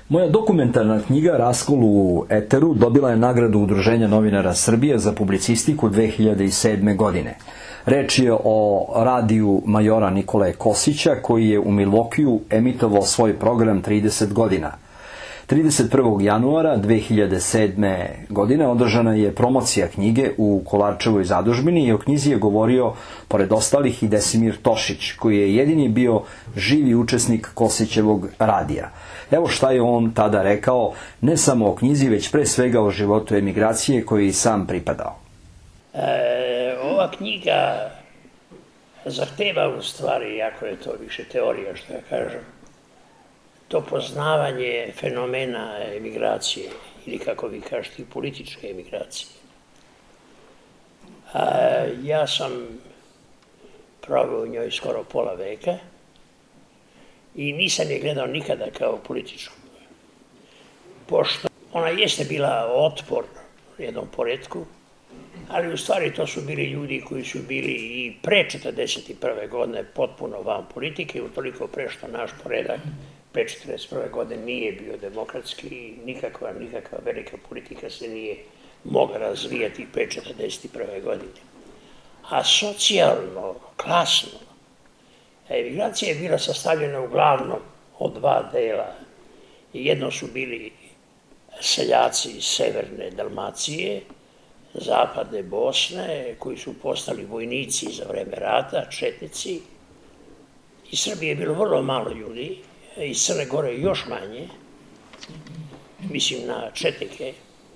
Moja dokumentarna knjiga Raskol u eteru dobila je nagradu Udruženja novinara Srbije za publicistiku 2007. godine. Reč je o radiju majora Nikole Kosića, koji je u Milvokiju emitovao svoj program 30 godina. 31. januara 2007. godine održana je promocija knjige u Kolarčevoj zadužbini i o knjizi je govorio, pored ostalih, i Desimir Tošić, koji je jedini bio živi učesnik Kosićevog radija. Evo šta je on tada rekao, ne samo o knjizi, već pre svega o životu emigracije koji je sam pripadao. Ova knjiga zahteva u stvari, jako je to više teorija, što ja kažem, to poznavanje fenomena emigracije, ili kako vi kažete, političke emigracije. Ja sam proveo u njoj skoro pola veka i nisam je gledao nikada kao političku. Pošto ona jeste bila otpor jednom poretku, ali u stvari to su bili ljudi koji su bili i pre 1941. godine potpuno van politike, utoliko pre što naš poredak pre 1941. godine nije bio demokratski i nikakva velika politika se nije mogla razvijati pre 1941. godine. A socijalno, klasno, emigracija je bila sastavljena uglavnom od dva dela. Jedno su bili seljaci iz severne Dalmacije, zapadne Bosne, koji su postali vojnici za vreme rata, četnici. Iz Srbije je bilo vrlo malo ljudi, iz Crne Gore još manje, mislim na četnike.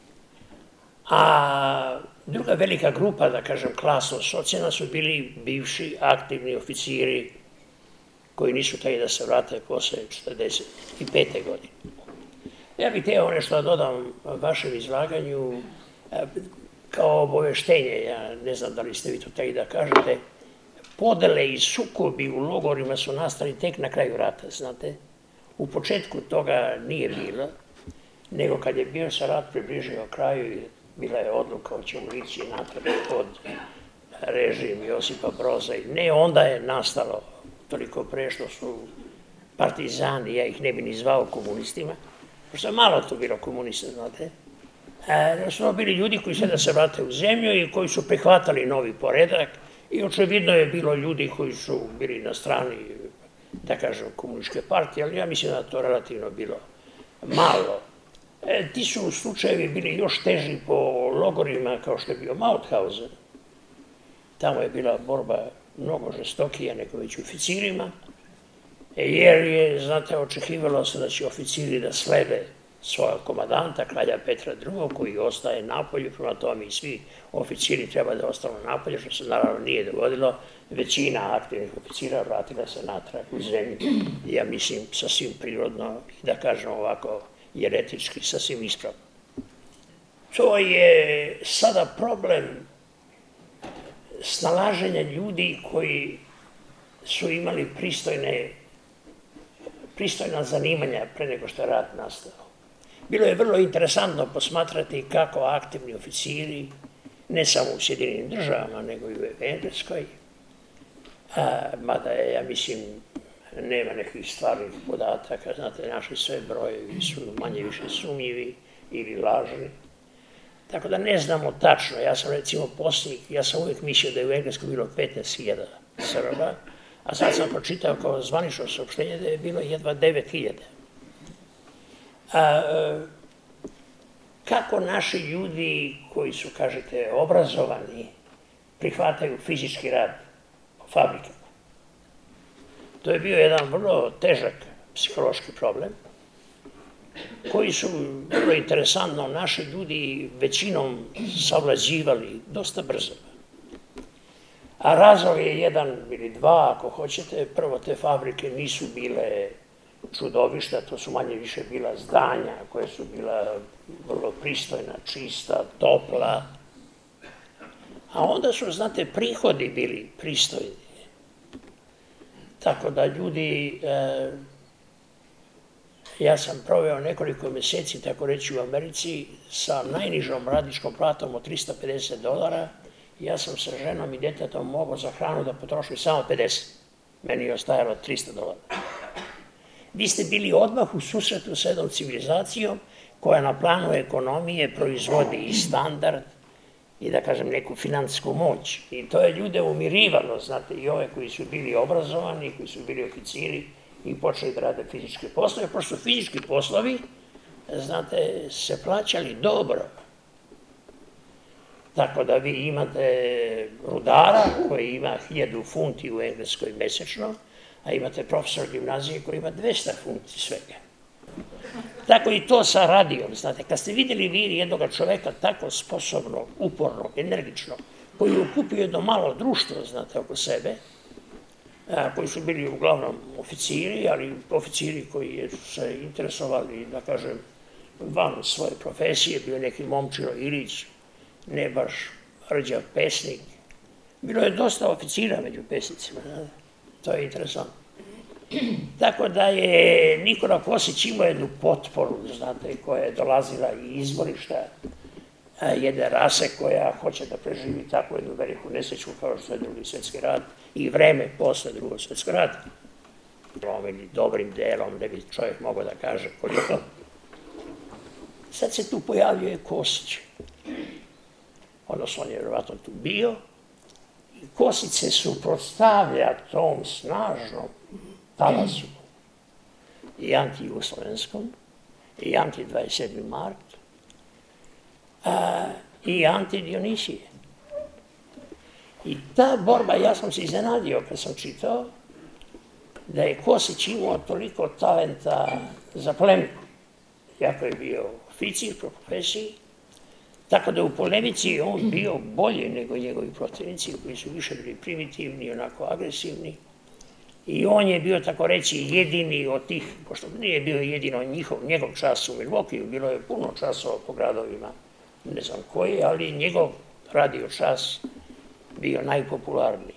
A druga velika grupa, da kažem klasno socijalna, su bili bivši aktivni oficiri koji nisu htjeli da se vrate posle 1945. godine. Ja bih htio nešto da dodam vašem izlaganju kao obaveštenje, ja ne znam da li ste vi to htjeli da kažete, podele i sukobi u logorima su nastali tek na kraju rata, znate. U početku toga nije bilo, nego kad je bio se rat približio kraju, bila je odluka hoćemo ići napred pod režim Josipa Broza i ne, onda je nastalo toliko pre što su partizani, ja ih ne bi ni zvao komunistima, pošto je malo tu bilo komunista, znate. Su bili ljudi koji su da se vrate u zemlju i koji su prihvatali novi poredak i očevidno je bilo ljudi koji su bili na strani, da kažem, komunističke partije, ali ja mislim da to relativno bilo malo. Ti su slučajevi bili još teži po logorima kao što je bio Mauthausen. Tamo je bila borba mnogo žestokija nego već oficirima, jer je, znate, očekivalo se da će oficiri da slede svoja komadanta, kralja Petra II, koji ostaje napolju, prema tome i svi oficiri treba da ostanu napolju, što se naravno nije dogodilo. Većina aktivnih oficira vratila se natrag u zemlju. Ja mislim, sasvim prirodno, da kažem ovako, jeretički, sasvim ispravno. To je sada problem snalaženja ljudi koji su imali pristojna zanimanja pre nego što je rat nastao. Bilo je vrlo interesantno posmatrati kako aktivni oficiri, ne samo u Sjedinjenim državama, nego i u Engleskoj, mada je, ja mislim, nema nekih stvarnih podataka, znate, naši sve brojevi su manje više sumnjivi ili lažni. Tako da ne znamo tačno, ja sam recimo posljednjih, ja sam uvijek mislio da je u Engleskoj bilo 15.000 Srba, a sad sam pročitao kao zvanično saopštenje da je bilo jedva 9.000. Kako naši ljudi koji su, kažete, obrazovani, prihvataju fizički rad u fabrikama? To je bio jedan vrlo težak psihološki problem, koji su vrlo interesantno naši ljudi većinom savlađivali dosta brzo. A razlog je jedan ili dva, ako hoćete. Prvo, te fabrike nisu bile čudovišta, to su manje više bila zdanja koje su bila vrlo pristojna, čista, topla. A onda su, znate, prihodi bili pristojni. Tako da ljudi, ja sam proveo nekoliko mjeseci, tako reći, u Americi sa najnižom radničkom platom od $350. Ja sam sa ženom i djetetom mogao za hranu da potrošim samo 50. Meni je ostajalo $300. vi ste bili odmah u susretu s jednom civilizacijom koja na planu ekonomije proizvodi i standard i, da kažem, neku finansijsku moć. I to je ljude umirivalo, znate, i ove koji su bili obrazovani, koji su bili oficiri i počeli da rade fizičke poslove, pošto su fizički poslovi, znate, se plaćali dobro. Tako da vi imate rudara koji ima 1000 funti u Engleskoj mesečno, a imate profesor gimnazije koji ima 200 funti svega. Tako i to sa radijom, znate, kad ste vidjeli vi jednoga čoveka tako sposobnog, upornog, energičnog, koji je okupio jedno malo društvo, znate, oko sebe, koji su bili uglavnom oficiri, ali oficiri koji su se interesovali, da kažem, van svoje profesije, bio neki Momčilo Ilić, ne baš rđav pesnik. Bilo je dosta oficira među pesnicima, to je interesantno. Tako da je Nikola Kosić imao jednu potporu, znate, koja je dolazila i izvorišta jedne rase koja hoće da preživi takvu jednu veliku nesreću kao što je Drugi svjetski rat i vreme posle Drugog svjetskog rata. Ili dobrim delom, da bi čovjek mogao da kaže koliko. Sad se tu pojavljuje Kosić. Odnosno, on je vjerovatno tu bio. I Kosić se suprotstavlja tom snažnom talasu i anti-jugoslovenskom, i anti-27. mart, i anti-Dionisije. I ta borba, ja sam se iznenadio kad sam čitao, da je Kosić imao toliko talenta za polemiku, jako je bio oficir po profesiji, tako da u polemici on bio bolje nego njegovi protivnici, koji su više bili primitivni, onako agresivni. I on je bio, tako reći, jedini od tih, pošto nije bio jedino njegov čas u Milwaukeeu, bilo je puno časova po gradovima, ne znam koji, ali njegov radio čas bio najpopularniji.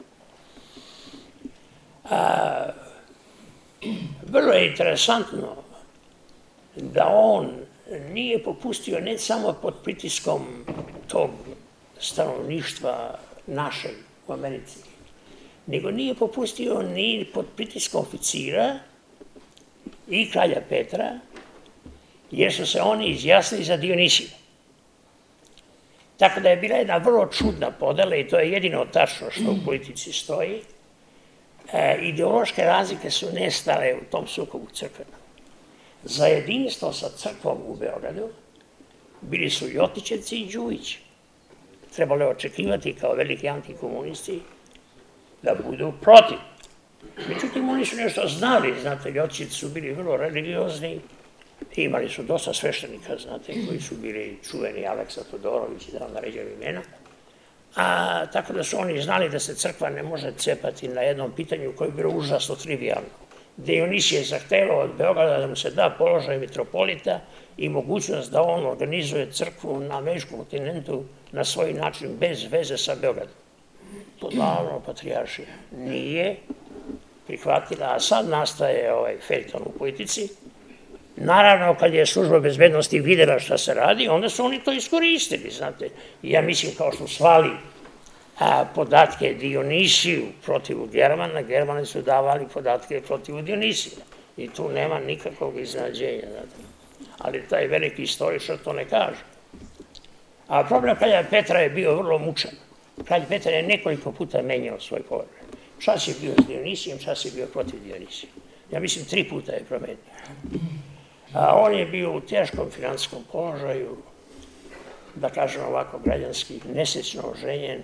Vrlo je interesantno da on nije popustio ne samo pod pritiskom tog stanovništva našeg u Americi, nego nije popustio ni pod pritiskom oficira i kralja Petra, jer su se oni izjasnili za Dionisija. Tako da je bila jedna vrlo čudna podela i to je jedino tačno što u politici stoji. Ideološke razlike su nestale u tom sukobu crkvenom. Za jedinstvo sa crkvom u Beogradu bili su Ljotićevci i Đujić. Trebalo je očekivati kao veliki antikomunisti da budu protiv. Međutim, oni su nešto znali, znate, Ljotićevci su bili vrlo religiozni, imali su dosta sveštenika, znate, koji su bili čuveni Aleksa Todorović i da vam naređaju imena. Tako da su oni znali da se crkva ne može cepati na jednom pitanju koje je bilo užasno trivijalno. Dionisije je zahtevao od Beograda da mu se da položaj mitropolita i mogućnost da on organizuje crkvu na američkom kontinentu na svoj način bez veze sa Beogradom. To davno patrijaršija nije prihvatila, a sad nastaje ovaj feljton u politici. Naravno, kad je služba bezbednosti videla šta se radi, onda su oni to iskoristili, znate. Ja mislim, kao što svali podatke Dionisiju protiv Germana, Germani su davali podatke protiv Dionisija. I tu nema nikakvog iznenađenja, znate. Ali taj veliki istoričar to ne kaže. A problem kralja Petra je bio vrlo mučan. Kralj Petar je nekoliko puta menjao svoj položaj. Čas je bio s Dionisijem, čas je bio protiv Dionisija. Ja mislim 3 puta je promenio. On je bio u teškom finansijskom položaju, da kažem ovako građanski, nesrećno oženjen.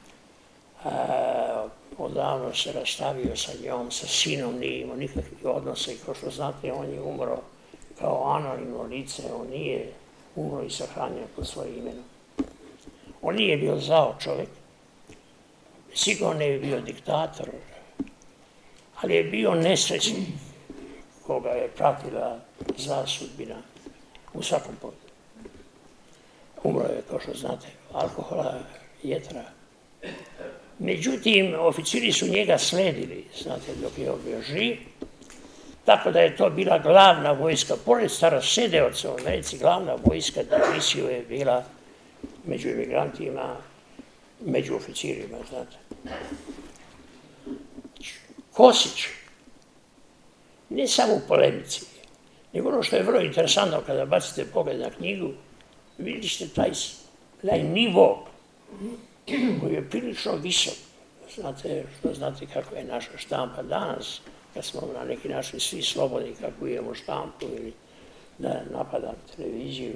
Odavno se rastavio sa njom, sa sinom, nije imao nikakvih odnosa i kao što znate, on je umro kao anonimno lice, on nije umro i sahranio pod svojim imenom. On nije bio zao čovjek, sigurno ne je bio diktator, ali je bio nesrećnik koga je pratila zla sudbina u svakom pogledu. Umro je, kao što znate, alkohola, jetra. Međutim, oficiri su njega sledili, znate, dok je on bio živ, tako da je to bila glavna vojska, pored starosedeoca u Americi, glavna vojska Dionisiju je bila među imigrantima, među oficirima, znate. Kosić ne samo u polemici, nego ono što je vrlo interesantno kada bacite pogled na knjigu, vidite taj nivo koji je prilično visok. Znate kako je naša štampa danas, kad smo na neki način svi slobodni kako imamo štampu ili da napadam televiziju.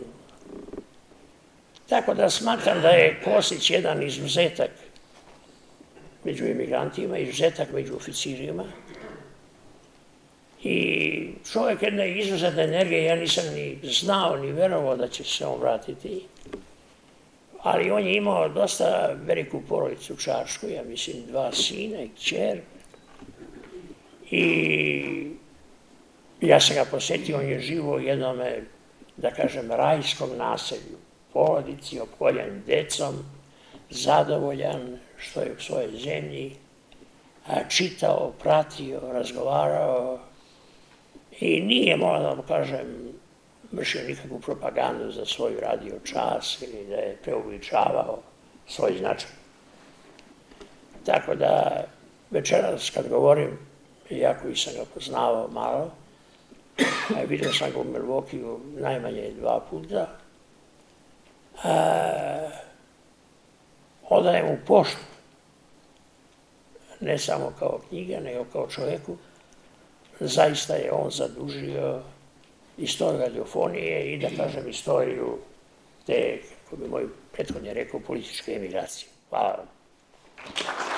Tako da smatram da je Kosić jedan izuzetak među emigrantima, izuzetak među oficirima i čovjek jedne izuzetne energije, ja nisam ni znao ni verovao da će se on vratiti, ali on je imao dosta veliku porodicu u Čačku, ja mislim 2 sina i kćer. I ja sam ga posjetio, on je živo u jednom, da kažem, rajskom naselju, porodici, opkoljen decom, zadovoljan što je u svojoj zemlji, čitao, pratio, razgovarao i nije, moram da kažem, vršio nikakvu propagandu za svoju radio čas ili da je preuveličavao svoj značaj. Tako da večeras kad govorim, iako i sam ga poznavao malo, vidio sam ga u Milwaukeeu najmanje 2 puta, odajem mu poštu, ne samo kao knjiga, nego kao čovjeku. Zaista je on zadužio istoriju radiofonije i da kažem istoriju te, kako bi moj prethodnje rekao, političke emigracije. Hvala vam.